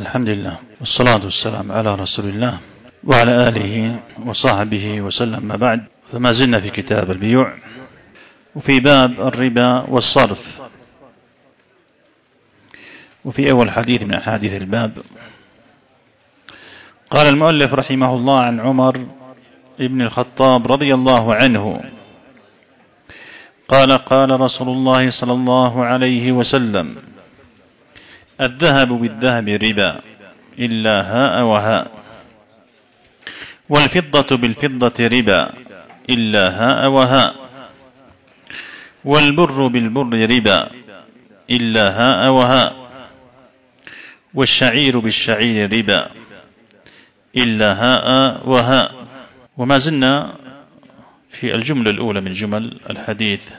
الحمد لله والصلاة والسلام على رسول الله وعلى آله وصحبه وسلم. ما بعد، فما زلنا في كتاب البيوع وفي باب الربا والصرف، وفي أول حديث من أحاديث الباب. قال المؤلف رحمه الله: عن عمر ابن الخطاب رضي الله عنه قال: قال رسول الله صلى الله عليه وسلم: الذهب بالذهب ربا إلا هاء وهاء، والفضة بالفضة ربا إلا هاء وهاء، والبر بالبر ربا إلا هاء وهاء، والشعير بالشعير ربا إلا هاء وهاء. وما زلنا في الجملة الأولى من جمل الحديث: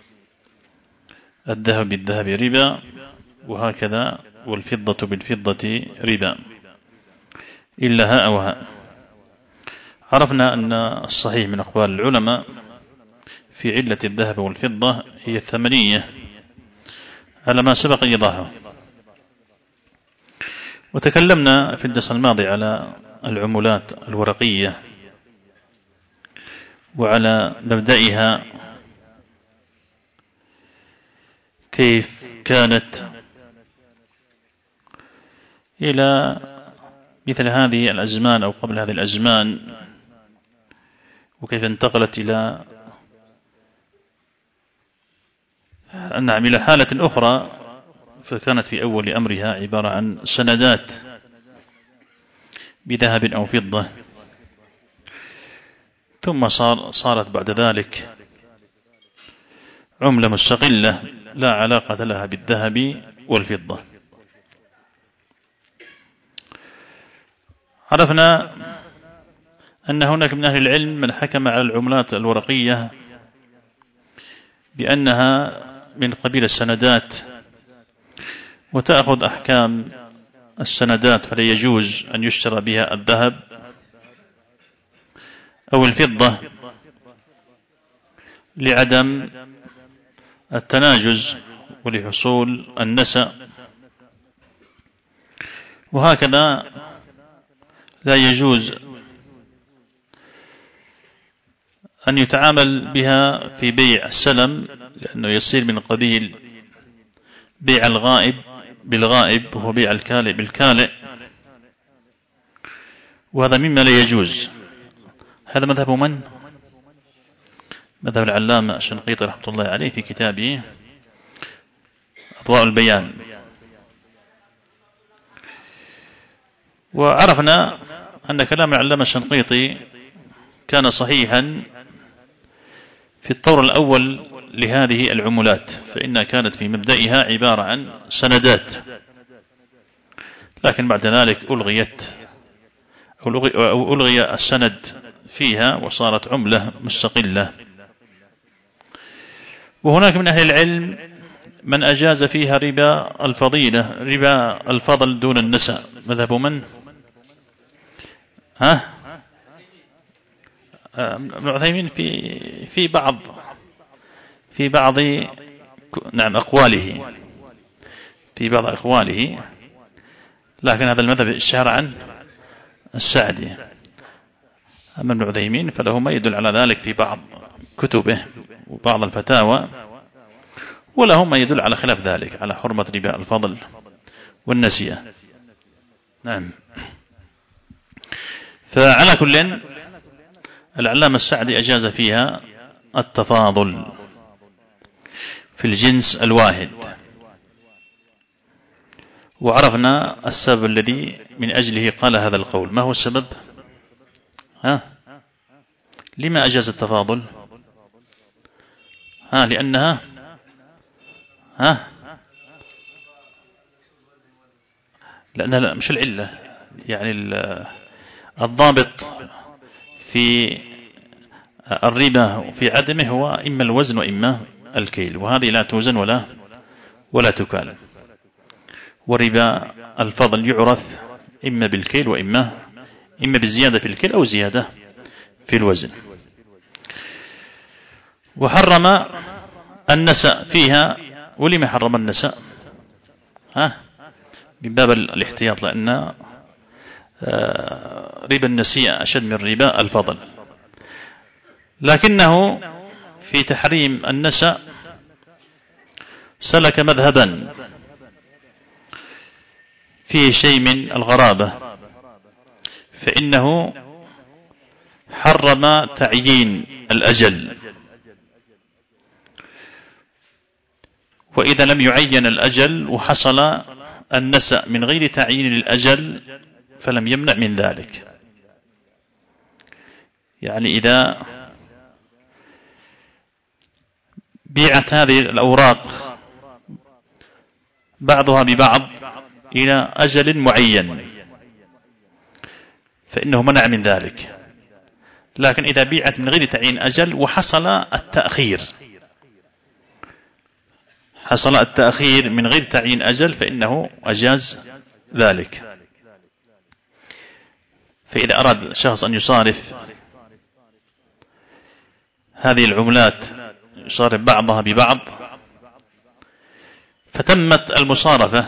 الذهب بالذهب ربا، وهكذا والفضة بالفضة ربا إلا هاء وهاء. عرفنا أن الصحيح من أقوال العلماء في علة الذهب والفضة هي الثمنية على ما سبق إيضاحه. وتكلمنا في الدرس الماضي على العملات الورقية وعلى مبدئها، كيف كانت إلى مثل هذه الأزمان أو قبل هذه الأزمان، وكيف انتقلت إلى إلى حالة أخرى، فكانت في أول أمرها عبارة عن سندات بذهب أو فضة، ثم صارت بعد ذلك عملة مستقلة لا علاقة لها بالذهب والفضة. عرفنا أن هناك من أهل العلم من حكم على العملات الورقية بأنها من قبيل السندات وتأخذ أحكام السندات، فلا يجوز أن يشترى بها الذهب أو الفضة لعدم التناجز ولحصول النسأ، وهكذا لا يجوز أن يتعامل بها في بيع السلم، لأنه يصير من قبيل بيع الغائب بالغائب وهو بيع الكالئ بالكالئ، وهذا مما لا يجوز. هذا مذهب من؟ مذهب العلامة الشنقيطي رحمة الله عليه في كتابه أضواء البيان. وعرفنا أن كلام العلامة الشنقيطي كان صحيحا في الطور الأول لهذه العملات، فإنها كانت في مبدئها عبارة عن سندات، لكن بعد ذلك ألغي السند فيها وصارت عملة مستقلة. وهناك من أهل العلم من أجاز فيها ربا الفضيلة، ربا الفضل دون النسأ. مذهب من؟ ابن عثيمين في بعض أقواله، في بعض أقواله، لكن هذا المذهب اشتهر عن السعدي. أما ابن عثيمين فله ما يدل على ذلك في بعض كتبه وبعض الفتاوى، وله ما يدل على خلاف ذلك، على حرمة ربا الفضل والنسيئة. نعم. فعلى كل، العلامة السعدي أجاز فيها التفاضل في الجنس الواحد. وعرفنا السبب الذي من أجله قال هذا القول. ما هو السبب؟ لما أجاز التفاضل؟ لأنها لأنها مش العلة، يعني الضابط في الربا وفي عدمه هو إما الوزن وإما الكيل، وهذه لا توزن ولا تكال. وربا الفضل يعرف إما بالكيل وإما بالزيادة في الكيل أو زيادة في الوزن. وحرم النسأ فيها. ولما حرم النسأ؟ من باب الاحتياط، لأن ربا النسيئة أشد من ربا الفضل. لكنه في تحريم النسأ سلك مذهبا فيه شيء من الغرابة، فإنه حرم تعيين الأجل، وإذا لم يعين الأجل وحصل النسأ من غير تعيين الأجل فلم يمنع من ذلك. يعني إذا بيعت هذه الأوراق بعضها ببعض إلى أجل معين فإنه منع من ذلك. لكن إذا بيعت من غير تعيين أجل وحصل التأخير من غير تعيين أجل فإنه أجاز ذلك. فإذا أراد شخص أن يصارف هذه العملات، يصارف بعضها ببعض، فتمت المصارفة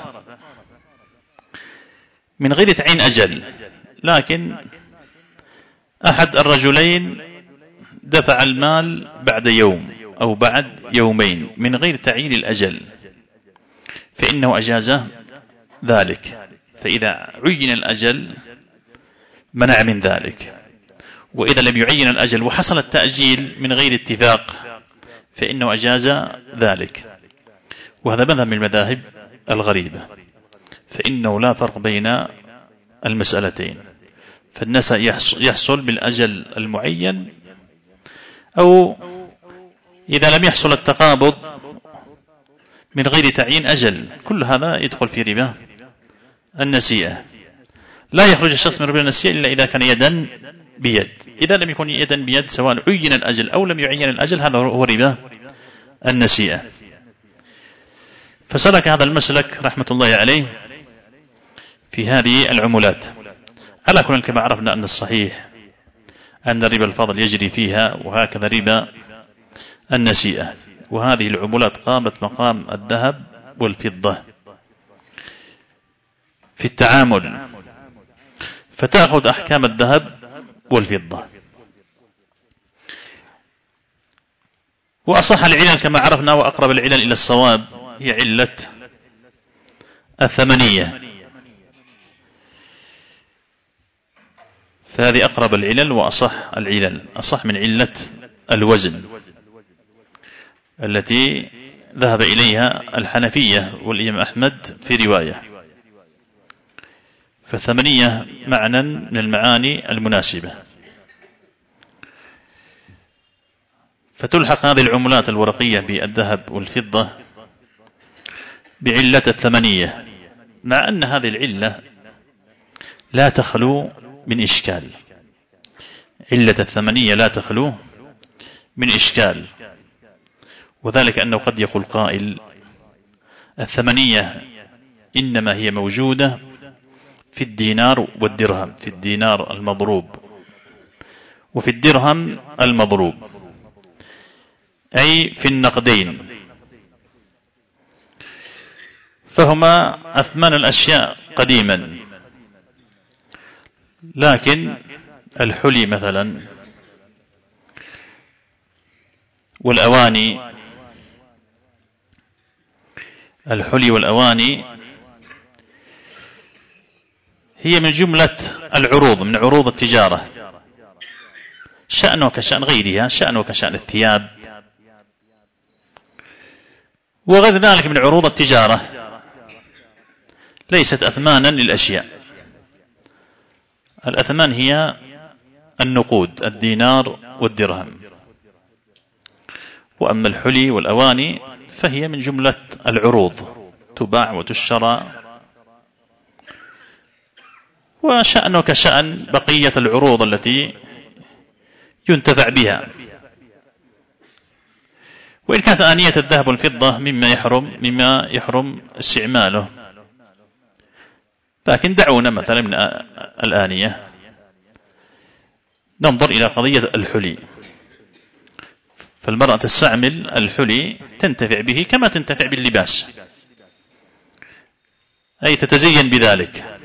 من غير تعيين أجل، لكن أحد الرجلين دفع المال بعد يوم أو بعد يومين من غير تعيين الأجل فإنه أجاز ذلك. فإذا عين الأجل منع من ذلك، وإذا لم يعين الأجل وحصل التأجيل من غير اتفاق فإنه أجاز ذلك. وهذا مذهب من المذاهب الغريبة، فإنه لا فرق بين المسألتين. فالنسأ يحصل بالأجل المعين، أو إذا لم يحصل التقابض من غير تعيين أجل، كل هذا يدخل في ربا النسيئة. لا يخرج الشخص من ربا النسيئة إلا إذا كان يدا بيد. إذا لم يكن يدا بيد سواء عين الأجل أو لم يعين الأجل هذا هو ربا النسيئة. فسلك هذا المسلك رحمة الله عليه في هذه العملات. على كل كما عرفنا أن الصحيح أن ربا الفضل يجري فيها، وهكذا ربا النسيئة. وهذه العملات قامت مقام الذهب والفضة في التعامل، فتأخذ أحكام الذهب والفضة. وأصح العلل كما عرفنا وأقرب العلل إلى الصواب هي علة الثمنية، فهذه أقرب العلل وأصح العلل، أصح من علة الوزن التي ذهب إليها الحنفية والإمام أحمد في رواية. فالثمنية معنى من المعاني المناسبة، فتلحق هذه العملات الورقية بالذهب والفضة بعلة الثمنية، مع أن هذه العلة لا تخلو من إشكال. علة الثمنية لا تخلو من إشكال، وذلك أنه قد يقول قائل الثمنية إنما هي موجودة في الدينار والدرهم، في الدينار المضروب وفي الدرهم المضروب، أي في النقدين، فهما أثمان الأشياء قديما. لكن الحلي مثلا والأواني، الحلي والأواني هي من جملة العروض، من عروض التجارة، شأنه كشأن غيرها، شأنه كشأن الثياب وغير ذلك من عروض التجارة، ليست أثمانا للأشياء. الأثمان هي النقود، الدينار والدرهم. وأما الحلي والأواني فهي من جملة العروض، تباع وتشترى، وشأنه كشأن بقية العروض التي ينتفع بها. وإن كانت آنية الذهب والفضة مما يحرم استعماله، لكن دعونا مثلا من الآنية ننظر إلى قضية الحلي. فالمرأة تستعمل الحلي تنتفع به كما تنتفع باللباس، أي تتزين بذلك.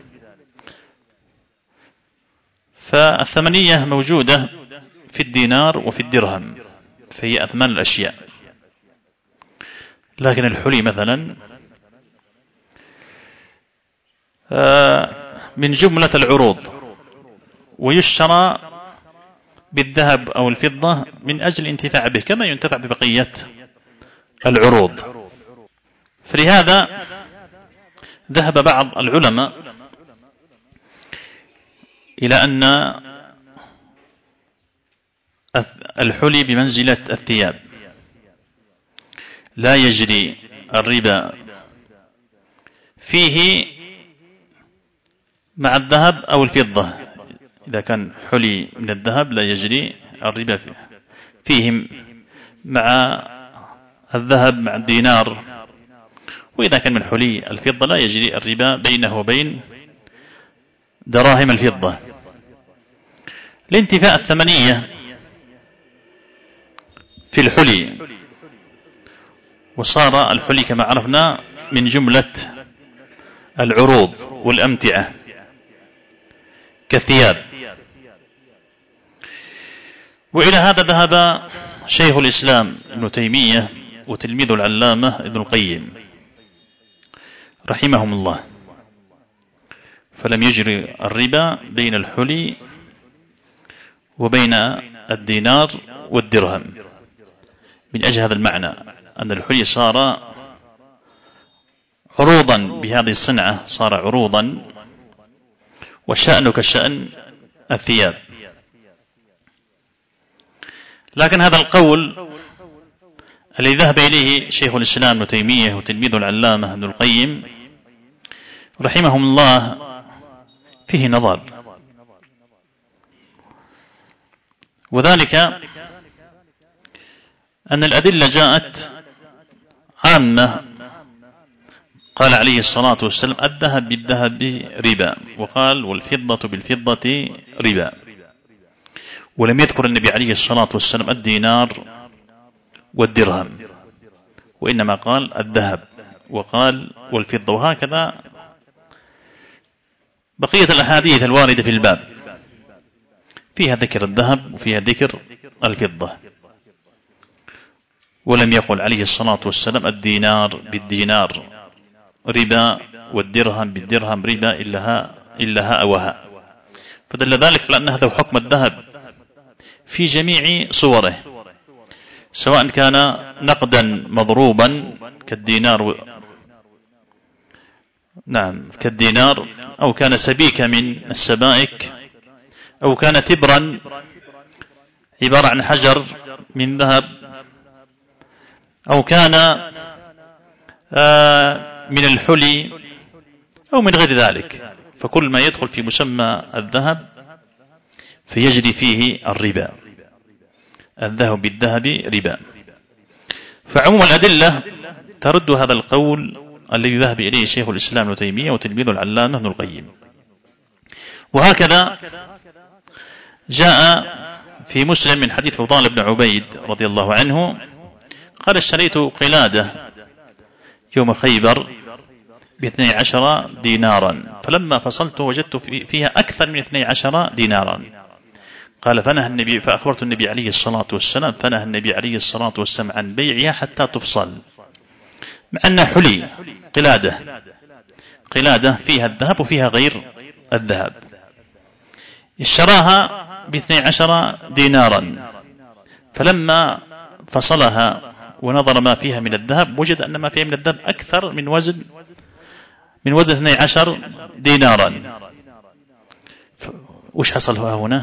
فالثمنية موجودة في الدينار وفي الدرهم، فهي أثمان الأشياء. لكن الحلي مثلا من جملة العروض، ويشترى بالذهب أو الفضة من أجل الانتفاع به كما ينتفع ببقية العروض. فلهذا ذهب بعض العلماء إلى أن الحلي بمنزلة الثياب، لا يجري الربا فيه مع الذهب أو الفضة. إذا كان حلي من الذهب لا يجري الربا فيه مع الذهب مع الدينار، وإذا كان من حلي الفضة لا يجري الربا بينه وبين دراهم الفضة، لانتفاء الثمنية في الحلي. وصار الحلي كما عرفنا من جملة العروض والأمتعة كالثياب. وإلى هذا ذهب شيخ الإسلام ابن تيمية وتلميذ العلامة ابن القيم رحمهم الله، فلم يجري الربا بين الحلي وبين الدينار والدرهم من أجل هذا المعنى، أن الحلي صار عروضا بهذه الصنعة، صار عروضا وشأنه كشأن الثياب. لكن هذا القول الذي ذهب إليه شيخ الإسلام ابن تيمية وتلميذ العلامة ابن القيم رحمهم الله فيه نظر، وذلك أن الأدلة جاءت عامة. قال عليه الصلاة والسلام الذهب بالذهب ربا، وقال والفضة بالفضة ربا، ولم يذكر النبي عليه الصلاة والسلام الدينار والدرهم، وإنما قال الذهب وقال والفضة. وهكذا بقية الأحاديث الواردة في الباب فيها ذكر الذهب وفيها ذكر الفضة، ولم يقل عليه الصلاة والسلام الدينار بالدينار ربا والدرهم بالدرهم ربا إلا هاء وهاء. فدل ذلك على أن هذا حكم الذهب في جميع صوره، سواء كان نقدا مضروبا كالدينار كالدينار، أو كان سبيكة من السبائك، أو كان تبرا عبارة عن حجر من ذهب، أو كان من الحلي أو من غير ذلك. فكل ما يدخل في مسمى الذهب فيجري فيه الربا، الذهب بالذهب ربا. فعموم الأدلة ترد هذا القول الذي ذهب إليه شيخ الإسلام ابن تيمية وتلميذ العلامة ابن القيم. وهكذا جاء في مسلم من حديث فضال بن عبيد رضي الله عنه قال اشتريت قلادة يوم خيبر ب12 دينارا، فلما فصلت وجدت فيها أكثر من 12 دينارا. قال فأخبرت النبي عليه الصلاة والسلام، فنهى النبي عليه الصلاة والسلام عن بيعها حتى تفصل، مع أنها حلي قلادة فيها الذهب وفيها غير الذهب. اشتراها ب12 دينارا، فلما فصلها ونظر ما فيها من الذهب وجد أن ما فيها من الذهب أكثر من وزن 12 دينارا. وش حصل هنا؟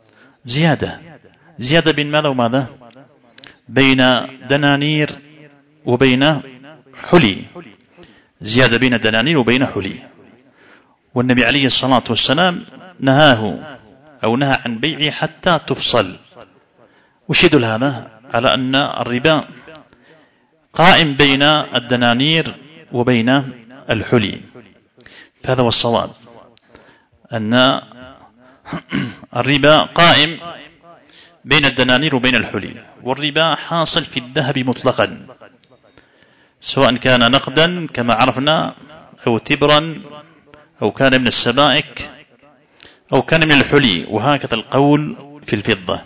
زيادة بين ماذا وماذا؟ بين دنانير وبين حلي، زيادة بين دنانير وبين حلي. والنبي عليه الصلاة والسلام نهى عن بيعه حتى تفصل. وش يدل هذا؟ على أن الربا قائم بين الدنانير وبين الحلي. فهذا هو الصواب، أن الربا قائم بين الدنانير وبين الحلي، والربا حاصل في الذهب مطلقا، سواء كان نقدا كما عرفنا أو تبرا أو كان من السبائك أو كان من الحلي، وهكذا القول في الفضة.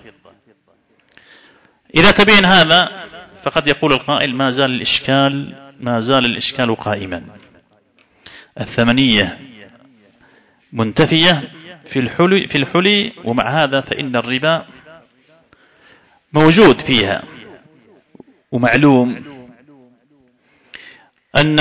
إذا تبين هذا فقد يقول القائل ما زال الإشكال قائما. الثمنية منتفية في الحلي، ومع هذا فإن الربا موجود فيها. ومعلوم أن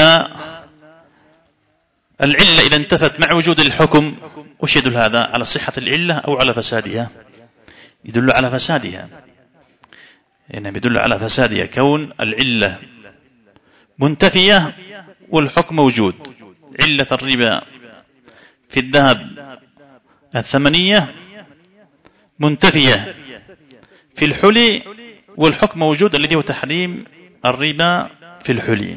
العلة إذا انتفت مع وجود الحكم، وش يدل هذا؟ على صحة العلة أو على فسادها؟ يدل على فسادها. إنما يدل على فسادها كون العلة منتفية والحكم موجود. علة الربا في الذهب الثمنية منتفية في الحلي، والحكم موجود الذي هو تحريم الربا في الحلي.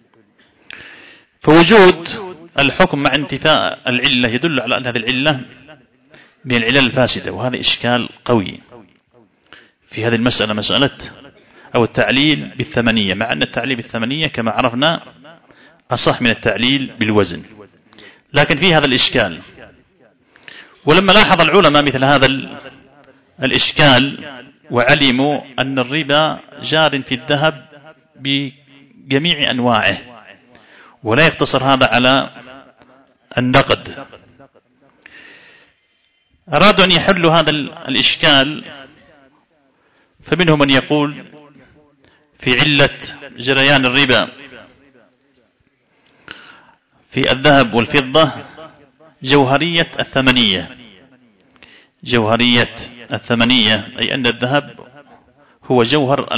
فوجود الحكم مع انتفاء العلة يدل على أن هذه العلة من العلل الفاسدة، وهذا إشكال قوي في هذه المسألة، مسألة أو التعليل بالثمنية، مع أن التعليل بالثمنية كما عرفنا أصح من التعليل بالوزن، لكن في هذا الإشكال. ولما لاحظ العلماء مثل هذا الإشكال وعلموا أن الربا جار في الذهب بجميع أنواعه ولا يقتصر هذا على النقد، أرادوا أن يحلوا هذا الإشكال. فمنهم من يقول في علة جريان الربا في الذهب والفضة جوهرية الثمنية، أي أن الذهب هو جوهر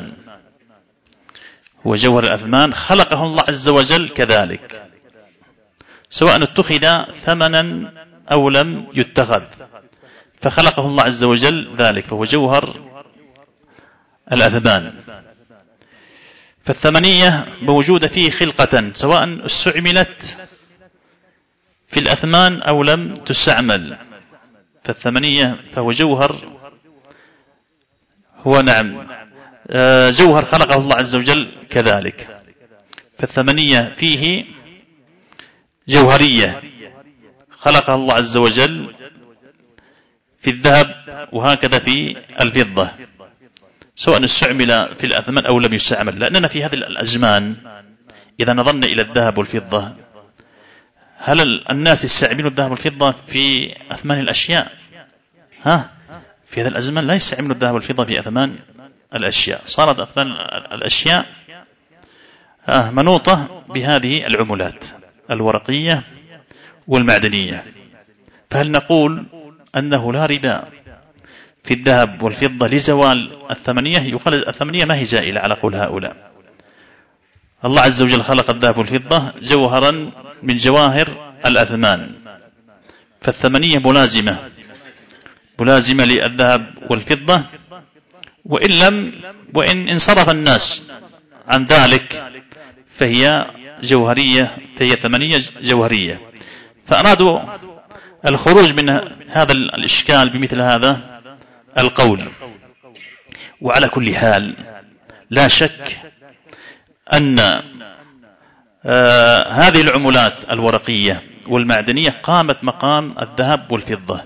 الأثمان، خلقه الله عز وجل كذلك، سواء اتخذ ثمنا أو لم يتخذ، فخلقه الله عز وجل ذلك، فهو جوهر الأثمان. فالثمنية موجودة فيه خلقة، سواء استعملت في الأثمان أو لم تستعمل، فالثمنية فهو جوهر، هو جوهر خلقه الله عز وجل كذلك. فالثمنية فيه جوهرية خلقها الله عز وجل في الذهب، وهكذا في الفضة، سواء استعمل في الأثمان أو لم يستعمل. لأننا في هذه الأزمان إذا نظرنا إلى الذهب والفضة، هل الناس يستعملون الذهب والفضة في أثمان الأشياء؟ في هذا الأزمان لا يستعملون الذهب والفضة في أثمان الأشياء، صارت أثمان الأشياء منوطة بهذه العملات الورقية والمعدنية. فهل نقول أنه لا ربا في الذهب والفضة لزوال الثمنية؟ يقال الثمنية ما هي زائلة على قول هؤلاء. الله عز وجل خلق الذهب والفضة جوهرا من جواهر الأثمان، فالثمنية ملازمة للذهب والفضة، وإن انصرف الناس عن ذلك فهي ثمنية جوهرية. فأرادوا الخروج من هذا الإشكال بمثل هذا القول. وعلى كل حال لا شك أن هذه العملات الورقية والمعدنية قامت مقام الذهب والفضة.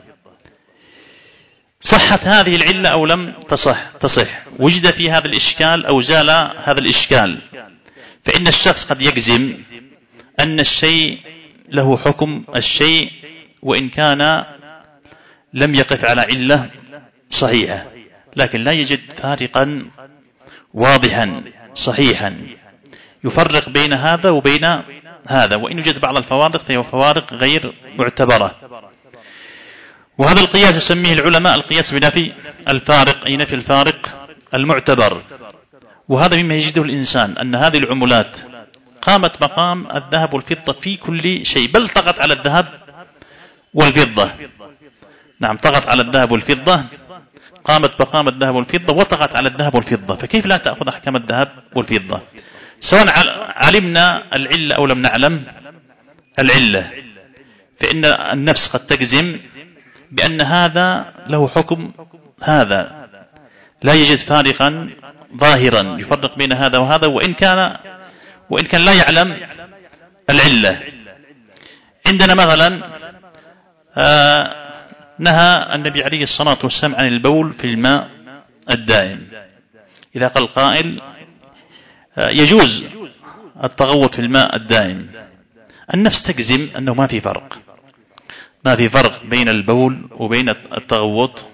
صحت هذه العلة أو لم تصح، وجد في هذا الإشكال أو زال هذا الإشكال. فإن الشخص قد يجزم أن الشيء له حكم الشيء وإن كان لم يقف على علة صحيحة، لكن لا يجد فارقا واضحا صحيحا يفرق بين هذا وبين هذا، وإن يوجد بعض الفوارق فهي فوارق غير معتبرة. وهذا القياس يسميه العلماء القياس بنفي الفارق، أي نفي الفارق المعتبر. وهذا مما يجده الإنسان، أن هذه العملات قامت مقام الذهب والفضة في كل شيء، بل طغت على الذهب والفضة. نعم، طغت على الذهب والفضة، قامت مقام الذهب والفضة وطغت على الذهب والفضة. فكيف لا تأخذ أحكام الذهب والفضة سواء علمنا العلة أو لم نعلم العلة؟ فإن النفس قد تجزم بأن هذا له حكم هذا، لا يوجد فارقا ظاهرا يفرق بين هذا وهذا، وإن كان لا يعلم العلة. عندنا مثلا نهى النبي عليه الصلاة والسلام عن البول في الماء الدائم. إذا قال قائل يجوز التغوط في الماء الدائم، النفس تجزم أنه ما في فرق بين البول وبين التغوط،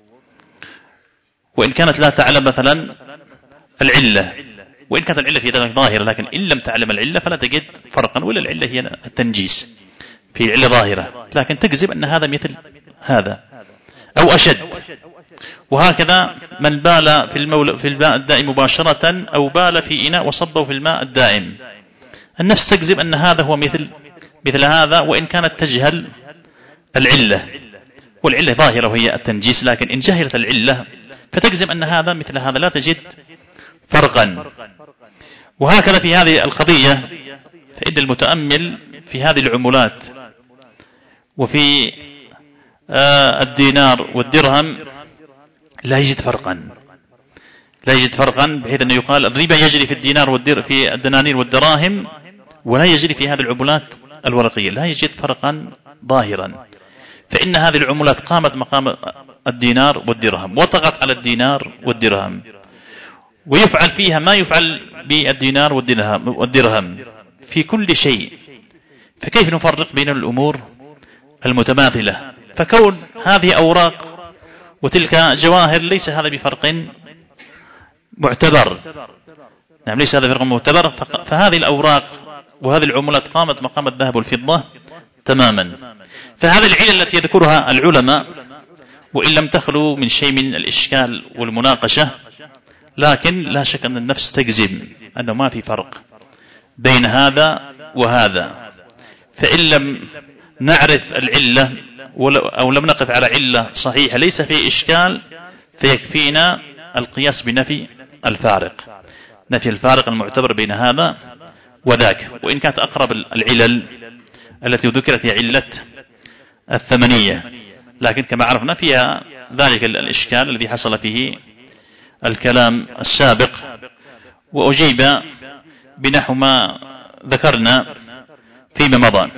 وإن كانت لا تعلم مثلا العلة، وإن كانت العلة في ذلك ظاهرة، لكن إن لم تعلم العلة فلا تجد فرقا، ولا العلة هي التنجيس، في علة ظاهرة لكن تجزم أن هذا مثل هذا أو أشد. وهكذا من بال في الماء الدائم مباشرة أو بال في إناء وصبه في الماء الدائم، النفس تجزم أن هذا هو مثل هذا، وإن كانت تجهل العلة، والعلة ظاهرة وهي التنجيس، لكن إن جهلت العلة فتجزم أن هذا مثل هذا، لا تجد فرقا. وهكذا في هذه القضية فإن المتأمل في هذه العملات وفي الدينار والدرهم لا يجد فرقا بحيث أنه يقال الربا يجري في الدينار في الدنانير والدراهم ولا يجري في هذه العملات الورقية، لا يجد فرقا ظاهرا، فإن هذه العملات قامت مقام الدينار والدرهم وطغت على الدينار والدرهم، ويفعل فيها ما يفعل بالدينار والدرهم في كل شيء، فكيف نفرق بين الأمور المتماثلة؟ فكون هذه أوراق وتلك جواهر ليس هذا بفرق معتبر، نعم ليس هذا بفرق معتبر، فهذه الأوراق وهذه العملات قامت مقام الذهب والفضة تماما. فهذه العلة التي يذكرها العلماء وإن لم تخلو من شيء من الإشكال والمناقشة، لكن لا شك أن النفس تجزم أنه ما في فرق بين هذا وهذا. فإن لم نعرف العلة أو لم نقف على علة صحيحة ليس في إشكال، فيكفينا القياس بنفي الفارق المعتبر بين هذا وذاك، وإن كانت أقرب العلل التي ذكرت هي علة الثمنية، لكن كما عرفنا فيها ذلك الإشكال الذي حصل فيه الكلام السابق، وأجيب بنحو ما ذكرنا فيما مضى.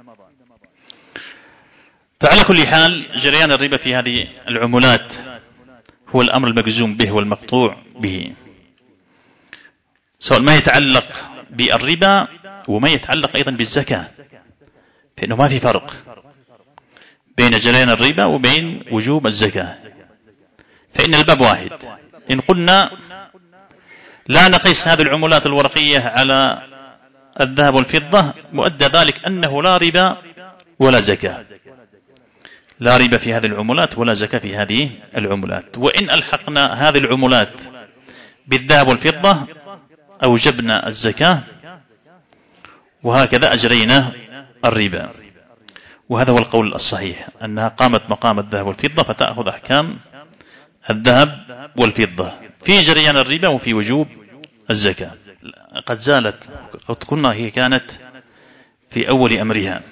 فعلى كل حال جريان الربا في هذه العملات هو الأمر المجزوم به والمقطوع به، سواء ما يتعلق بالربا وما يتعلق أيضا بالزكاة، فإنه ما في فرق بين جريان الربا وبين وجوب الزكاة، فإن الباب واحد. إن قلنا لا نقيس هذه العملات الورقية على الذهب والفضة، مؤدى ذلك أنه لا ربا ولا زكاة، لا ربا في هذه العملات ولا زكاة في هذه العملات. وإن ألحقنا هذه العملات بالذهب والفضة أوجبنا الزكاة، وهكذا أجرينا الربا. وهذا هو القول الصحيح، أنها قامت مقام الذهب والفضة فتأخذ أحكام الذهب والفضة في جريان الربا وفي وجوب الزكاة. قد زالت، قد كنا هي كانت في أول أمرها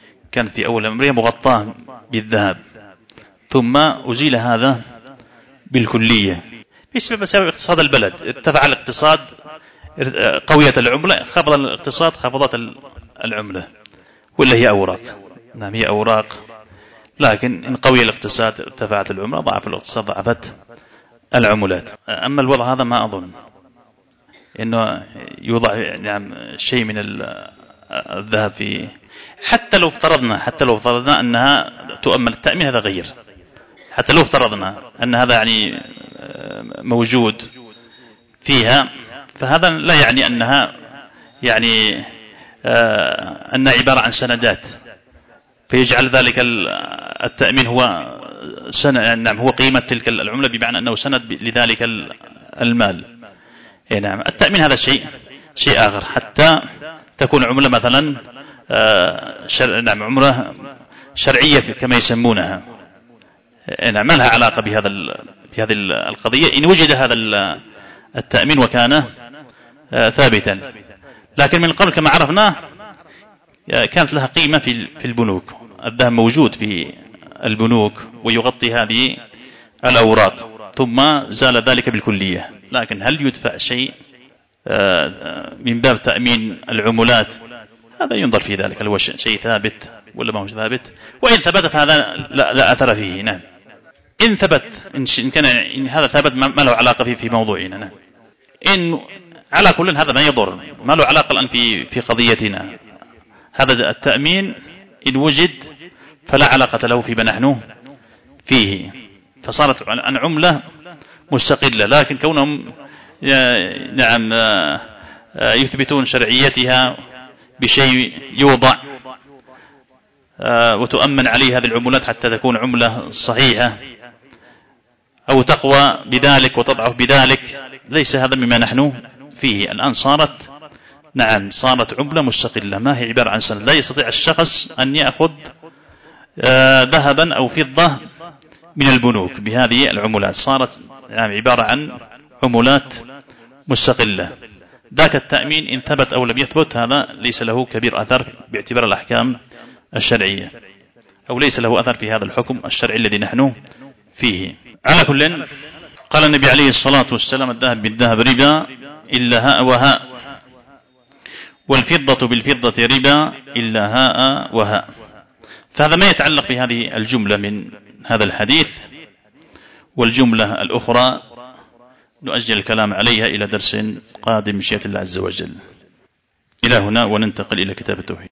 مغطاة بالذهب، ثم أزيل هذا بالكلية بسبب اقتصاد البلد، ارتفع الاقتصاد، قوية العملة، خفض الاقتصاد، خفضت العملة، ولا هي أوراق. نعم هي أوراق، لكن إن قوي الاقتصاد ارتفعت العملة، ضعف الاقتصاد ضعفت العملات. أما الوضع هذا ما أظن إنه يوضع نعم شيء من الذهب في، حتى لو افترضنا أنها تؤمن التأمين، هذا غير. حتى لو افترضنا أن هذا يعني موجود فيها، فهذا لا يعني أنها يعني أنها عبارة عن سندات، فيجعل ذلك التأمين هو نعم هو قيمة تلك العملة، بمعنى أنه سند لذلك المال. نعم التأمين هذا شيء آخر، حتى تكون عملة مثلا نعم عملة شرعية كما يسمونها، نعم ما لها علاقة بهذه القضية إن وجد هذا التأمين وكان ثابتا. لكن من قبل كما عرفنا كانت لها قيمة في البنوك، الذهب موجود في البنوك ويغطي هذه الأوراق، ثم زال ذلك بالكلية. لكن هل يدفع شيء من باب تأمين العملات هذا ينظر في ذلك، هل هو شيء ثابت ولا ما هو ثابت. وإن ثبت فهذا لا أثر فيه. نعم. إن ثبت، إن كان إن هذا ثابت ما له علاقة في موضوعنا. نعم. إن على كل هذا ما يضر، ما له علاقة الآن في قضيتنا. هذا التأمين إن وجد فلا علاقة له فيما نحن فيه، فصارت عن عملة مستقلة. لكن كونهم نعم يثبتون شرعيتها بشيء يوضع وتؤمن عليه هذه العملات حتى تكون عملة صحيحة، أو تقوى بذلك وتضعف بذلك، ليس هذا مما نحن فيه الآن. صارت عملة مستقلة، ما هي عبارة عن سند. لا يستطيع الشخص أن يأخذ ذهبا أو فضة من البنوك بهذه العملات، صارت عبارة عن عملات مستقلة. ذاك التأمين إن ثبت أو لم يثبت هذا ليس له كبير أثر باعتبار الأحكام الشرعية، أو ليس له أثر في هذا الحكم الشرعي الذي نحن فيه. على كل، قال النبي عليه الصلاة والسلام: الذهب بالذهب ربا إلا هاء وهاء، والفضة بالفضة ربا إلا هاء وهاء. فهذا ما يتعلق بهذه الجملة من هذا الحديث. والجملة الأخرى نؤجل الكلام عليها إلى درس قادم مشيئة الله عز وجل. إلى هنا وننتقل إلى كتاب التوحيد.